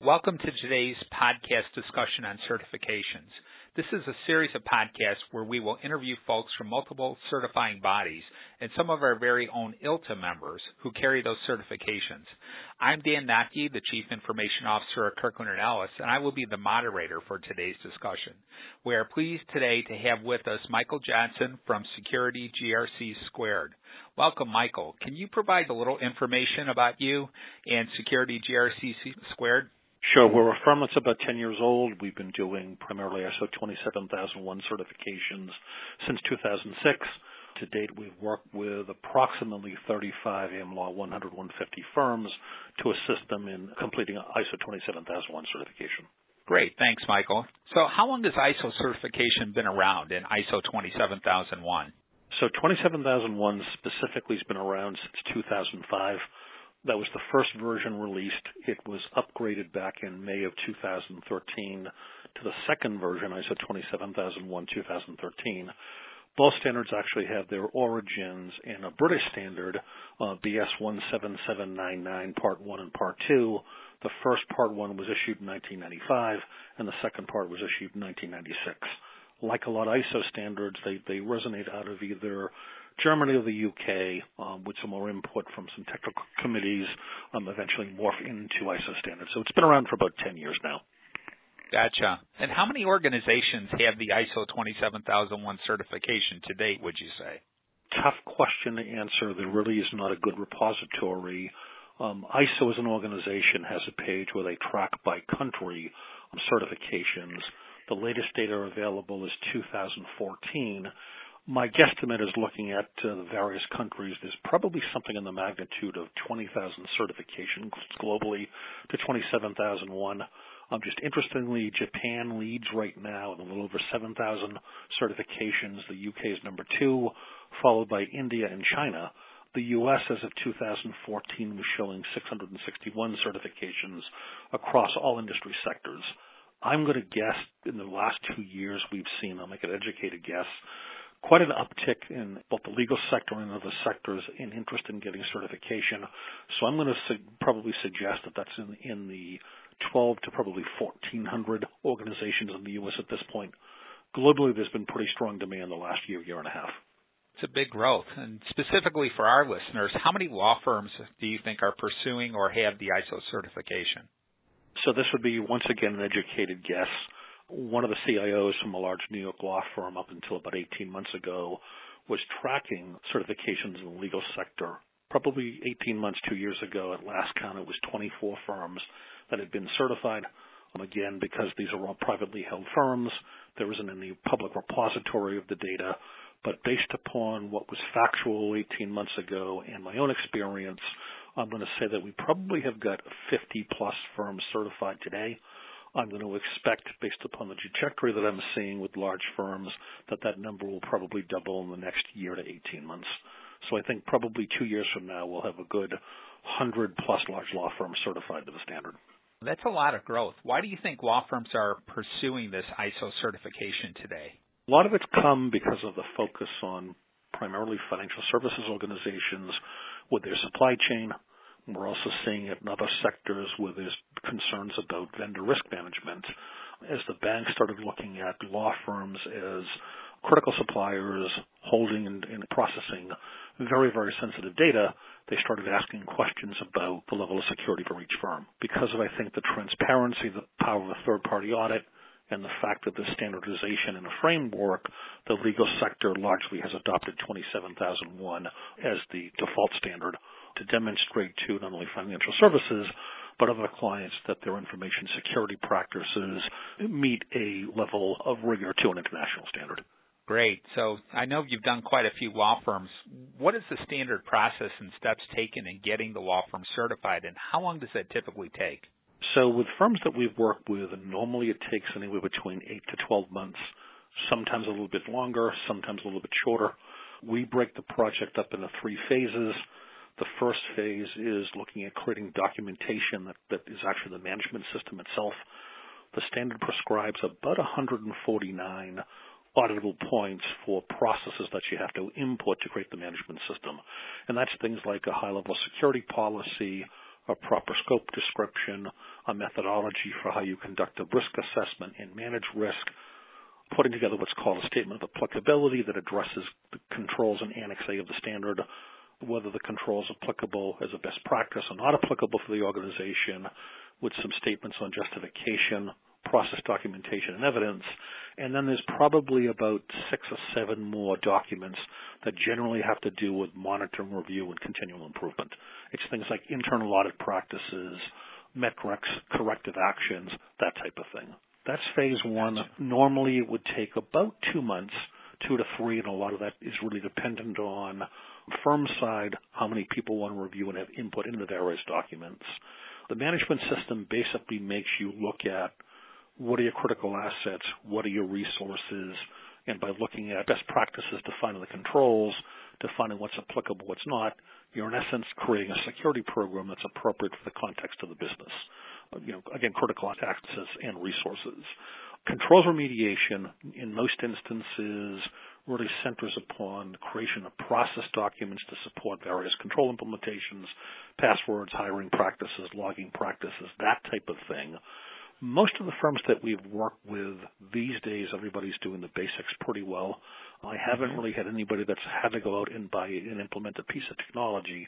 Welcome to today's podcast discussion on certifications. This is a series of podcasts where we will interview folks from multiple certifying bodies and some of our very own ILTA members who carry those certifications. I'm Dan Notke, the Chief Information Officer at Kirkland & Ellis, and I will be the moderator for today's discussion. We are pleased today to have with us Michael Johnson from Security GRC Squared. Welcome, Michael. Can you provide a little information about you and Security GRC Squared? Sure. We're a firm that's about 10 years old. We've been doing primarily ISO 27001 certifications since 2006. To date, we've worked with approximately 35 AAM Law 100, 150 firms to assist them in completing ISO 27001 certification. Great. Thanks, Michael. So how long has ISO certification been around in ISO 27001? So 27001 specifically has been around since 2005. That was the first version released. It was upgraded back in May of 2013 to the second version, ISO 27001 2013. Both standards actually have their origins in a British standard, BS 17799 Part 1 and Part 2. The first Part 1 was issued in 1995, and the second part was issued in 1996. Like a lot of ISO standards, they resonate out of either Germany or the UK with some more input from some technical committees, eventually morph into ISO standards. So it's been around for about 10 years now. Gotcha. And how many organizations have the ISO 27001 certification to date, would you say? Tough question to answer. There really is not a good repository. ISO as an organization has a page where they track by country certifications. The latest data available is 2014. My guesstimate is looking at the various countries. There's probably something in the magnitude of 20,000 certifications globally to 27,001. Just interestingly, Japan leads right now with a little over 7,000 certifications. The UK is number 2, followed by India and China. The U.S. as of 2014 was showing 661 certifications across all industry sectors. I'm going to guess in the last 2 years we've seen, I'll make an educated guess, quite an uptick in both the legal sector and other sectors in interest in getting certification. So I'm going to probably suggest that that's in the 12 to probably 1,400 organizations in the U.S. at this point. Globally, there's been pretty strong demand the last year and a half. It's a big growth. And specifically for our listeners, how many law firms do you think are pursuing or have the ISO certification? So this would be, once again, an educated guess. One of the CIOs from a large New York law firm up until about 18 months ago was tracking certifications in the legal sector. Probably 18 months, 2 years ago, at last count, it was 24 firms that had been certified. Again, because these are all privately held firms, there isn't any public repository of the data. But based upon what was factual 18 months ago and my own experience, I'm going to say that we probably have got 50-plus firms certified today. I'm going to expect, based upon the trajectory that I'm seeing with large firms, that number will probably double in the next year to 18 months. So I think probably 2 years from now, we'll have a good 100-plus large law firms certified to the standard. That's a lot of growth. Why do you think law firms are pursuing this ISO certification today? A lot of it's come because of the focus on primarily financial services organizations with their supply chain. We're also seeing it in other sectors where there's concerns about vendor risk management. As the banks started looking at law firms as critical suppliers holding and processing very, very sensitive data, they started asking questions about the level of security for each firm. Because of, I think, the transparency, the power of a third-party audit, and the fact that there's standardization in a framework, the legal sector largely has adopted 27001 as the default standard to demonstrate to not only financial services, but other clients that their information security practices meet a level of rigor to an international standard. Great. So I know you've done quite a few law firms. What is the standard process and steps taken in getting the law firm certified, and how long does that typically take? So with firms that we've worked with, normally it takes anywhere between 8 to 12 months, sometimes a little bit longer, sometimes a little bit shorter. We break the project up into 3 phases. The first phase is looking at creating documentation that is actually the management system itself. The standard prescribes about 149 auditable points for processes that you have to input to create the management system. And that's things like a high-level security policy, a proper scope description, a methodology for how you conduct a risk assessment and manage risk, putting together what's called a statement of applicability that addresses the controls in Annex A of the standard, whether the control is applicable as a best practice or not applicable for the organization, with some statements on justification, process documentation, and evidence. And then there's probably about 6 or 7 more documents that generally have to do with monitoring, review, and continual improvement. It's things like internal audit practices, metrics, corrective actions, that type of thing. That's phase 1. Normally it would take about 2 months, 2 to 3, and a lot of that is really dependent on firm side, how many people want to review and have input into the various documents. The management system basically makes you look at what are your critical assets, what are your resources, and by looking at best practices, defining the controls, defining what's applicable, what's not, you're in essence creating a security program that's appropriate for the context of the business. Again, critical access and resources. Controls remediation, in most instances, really centers upon the creation of process documents to support various control implementations, passwords, hiring practices, logging practices, that type of thing. Most of the firms that we've worked with these days, everybody's doing the basics pretty well. I haven't really had anybody that's had to go out and buy and implement a piece of technology.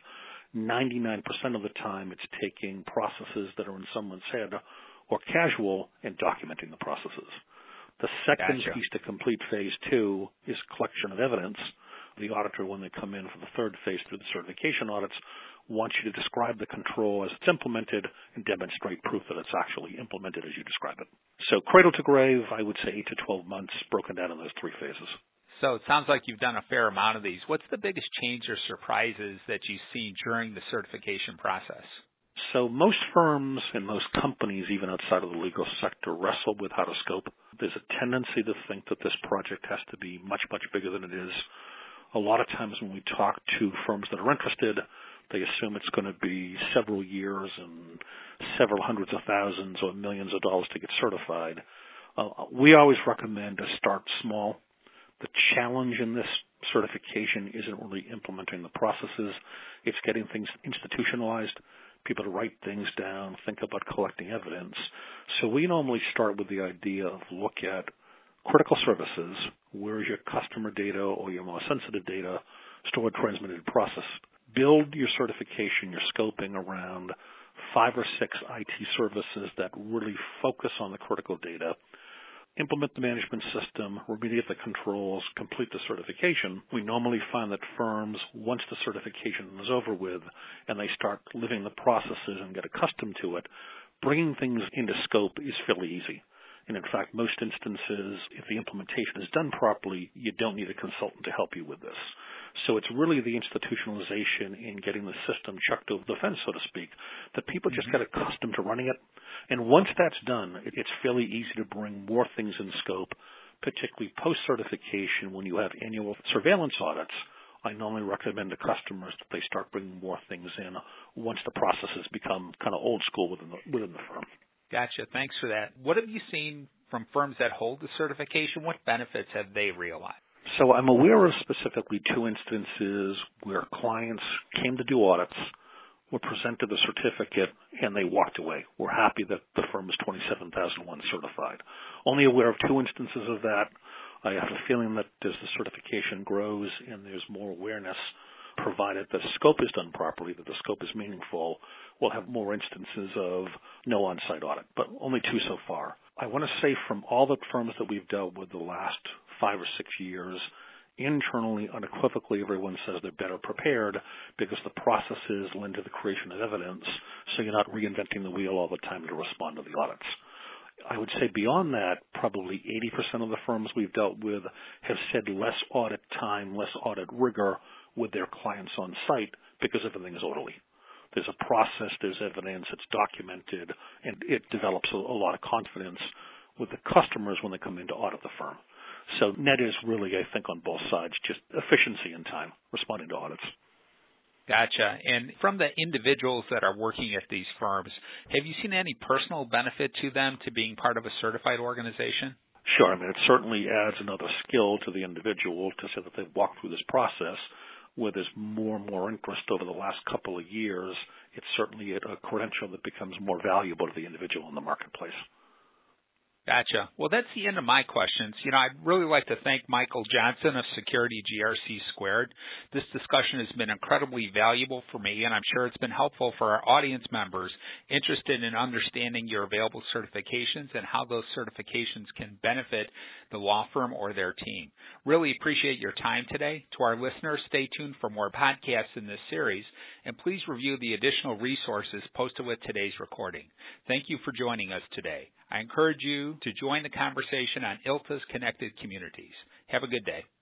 99% of the time, it's taking processes that are in someone's head or casual and documenting the processes. The second piece to complete phase 2 is collection of evidence. The auditor, when they come in for the third phase through the certification audits, wants you to describe the control as it's implemented and demonstrate proof that it's actually implemented as you describe it. So cradle to grave, I would say 8 to 12 months broken down in those 3 phases. So it sounds like you've done a fair amount of these. What's the biggest change or surprises that you've seen during the certification process? So most firms and most companies, even outside of the legal sector, wrestle with how to scope. There's a tendency to think that this project has to be much, much bigger than it is. A lot of times when we talk to firms that are interested, they assume it's going to be several years and several hundreds of thousands or millions of dollars to get certified. We always recommend to start small. The challenge in this certification isn't really implementing the processes. It's getting things institutionalized, people to write things down, think about collecting evidence. So we normally start with the idea of look at critical services. Where is your customer data or your more sensitive data stored, transmitted, processed? Build your certification, your scoping around 5 or 6 IT services that really focus on the critical data. Implement the management system, remediate the controls, complete the certification. We normally find that firms, once the certification is over with and they start living the processes and get accustomed to it, bringing things into scope is fairly easy. And in fact, most instances, if the implementation is done properly, you don't need a consultant to help you with this. So it's really the institutionalization in getting the system chucked over the fence, so to speak, that people just get accustomed to running it. And once that's done, it's fairly easy to bring more things in scope, particularly post-certification when you have annual surveillance audits. I normally recommend to customers that they start bringing more things in once the processes become kind of old school within the firm. Gotcha. Thanks for that. What have you seen from firms that hold the certification? What benefits have they realized? So I'm aware of specifically 2 instances where clients came to do audits, were presented the certificate, and they walked away. We're happy that the firm is 27001 certified. Only aware of 2 instances of that. I have a feeling that as the certification grows and there's more awareness, provided the scope is done properly, that the scope is meaningful, we'll have more instances of no on-site audit, but only 2 so far. I want to say from all the firms that we've dealt with the last 5 or 6 years, internally, unequivocally, everyone says they're better prepared because the processes lend to the creation of evidence, so you're not reinventing the wheel all the time to respond to the audits. I would say beyond that, probably 80% of the firms we've dealt with have said less audit time, less audit rigor with their clients on site because everything is orderly. There's a process, there's evidence, it's documented, and it develops a lot of confidence with the customers when they come in to audit the firm. So net is really, I think, on both sides, just efficiency and time responding to audits. Gotcha. And from the individuals that are working at these firms, have you seen any personal benefit to them to being part of a certified organization? Sure. I mean, it certainly adds another skill to the individual to say that they've walked through this process. where there's more and more interest over the last couple of years, it's certainly a credential that becomes more valuable to the individual in the marketplace. Gotcha. Well, that's the end of my questions. I'd really like to thank Michael Johnson of Security GRC Squared. This discussion has been incredibly valuable for me, and I'm sure it's been helpful for our audience members interested in understanding your available certifications and how those certifications can benefit the law firm or their team. Really appreciate your time today. To our listeners, stay tuned for more podcasts in this series, and please review the additional resources posted with today's recording. Thank you for joining us today. I encourage you to join the conversation on ILTA's Connected Communities. Have a good day.